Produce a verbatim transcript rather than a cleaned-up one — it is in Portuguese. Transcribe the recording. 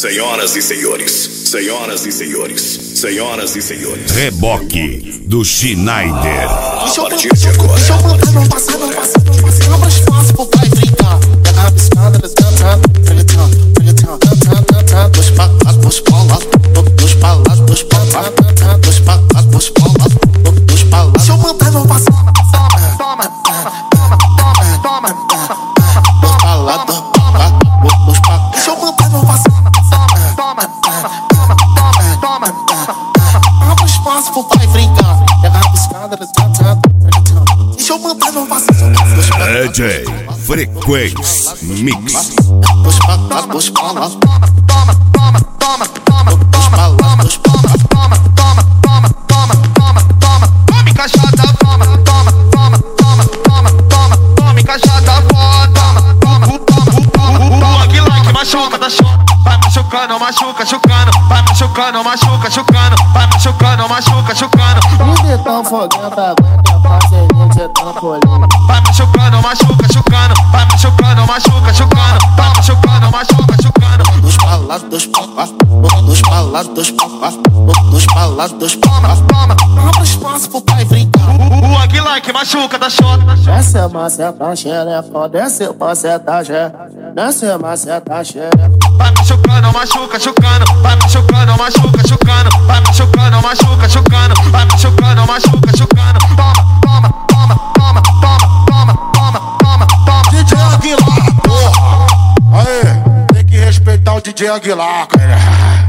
Senhoras e senhores, senhoras e senhores, senhoras e senhores. Reboque do Schneider. A partir de agora. Deixa eu botar no passado, no passado, no passado. Abra espaço pro pai brincar. Pega a piscada, tantã, tantã, tantã, tantã, tantã. Dois patas, dois palas, dois palas, dois palas, dois patas, dois palas, dois palas. Deixa eu botar no passado. Toma, toma, toma, toma, toma. Dois palas, dois palas, dois palas. Deixa eu botar no passado. Toma, toma, toma, toma, toma. Abra espaço pro pai brincar. Pega a piscada, tantã, tantã. Deixa eu botar no passado. D J Frequência Mix. Dois patas, dois palas. Toma, toma, toma, toma, toma. Dois palas, dois palas. Toma, toma, toma, toma, toma, toma. Tome caixada, toma, toma, toma, toma, toma, toma. Tome caixada, foda. Toma, toma, toma. O Aguilar que machuca, tá choca. Vai machucando, machuca, chucando. Vai machucando, machuca, chucando. Vai machucando, machuca, chucando. Tudo tão foguenta, aguenta, parceria de trampolim. Vai machucando, machuca, chucando. Vai machucando, machuca, chucando. Vai machucando, machuca, chucando. Dois palas, dois papas. Dois palas, dois papas. Dois palas, dois papas. Toma, abra espaço pro pai brincar. O Aguilar que machuca, tá choca. Desce a maceta xereca, desce a maceta xereca, desce a maceta xereca. Vai machucando, machuca, chucando. Vai machucando, machuca, chucando. Vai machucando, machuca, chucando. Vai machucando, machuca, chucando. Toma, toma, toma, toma, toma, toma, toma, toma. D J Aguilar, porra! Aê, tem que respeitar o D J Aguilar, cara.